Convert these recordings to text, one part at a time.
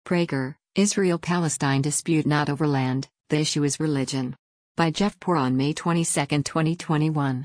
Prager, Israel-Palestine dispute not over land, the issue is religion. By Jeff Poor on May 22, 2021.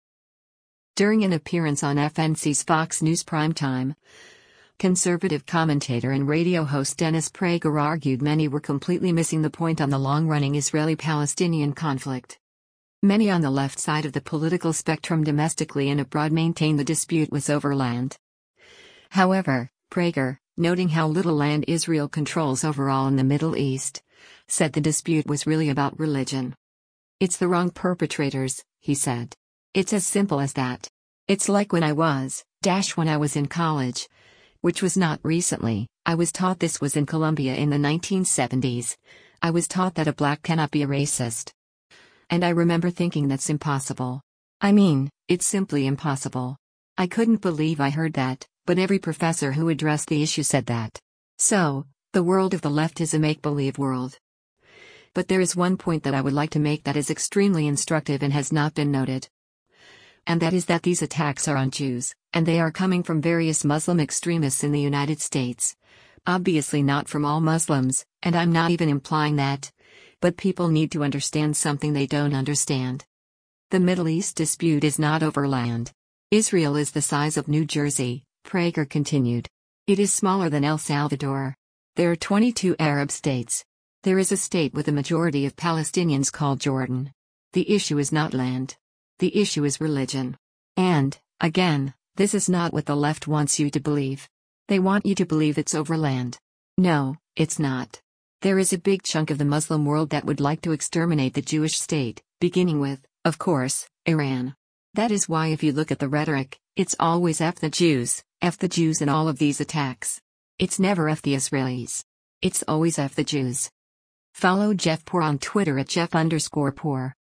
During an appearance on FNC's Fox News Primetime, conservative commentator and radio host Dennis Prager argued many were completely missing the point on the long-running Israeli-Palestinian conflict. Many on the left side of the political spectrum domestically and abroad maintain the dispute was over land. However, Prager, noting how little land Israel controls overall in the Middle East, said the dispute was really about religion. It's the wrong perpetrators, he said. It's as simple as that. It's like when I was in college, which was not recently. I was taught this was in Columbia in the 1970s. I was taught that a black cannot be a racist. And I remember thinking that's impossible. I mean, it's simply impossible. I couldn't believe I heard that, but every professor who addressed the issue said that. So, the world of the left is a make-believe world. But there is one point that I would like to make that is extremely instructive and has not been noted. And that is that these attacks are on Jews, and they are coming from various Muslim extremists in the United States. Obviously not from all Muslims, and I'm not even implying that. But people need to understand something they don't understand. The Middle East dispute is not over land. Israel is the size of New Jersey, Prager continued. It is smaller than El Salvador. There are 22 Arab states. There is a state with a majority of Palestinians called Jordan. The issue is not land. The issue is religion. And, again, this is not what the left wants you to believe. They want you to believe it's over land. No, it's not. There is a big chunk of the Muslim world that would like to exterminate the Jewish state, beginning with, of course, Iran. That is why if you look at the rhetoric, it's always F the Jews in all of these attacks. It's never F the Israelis. It's always F the Jews. Follow Jeff Poor on Twitter at Jeff_Poor.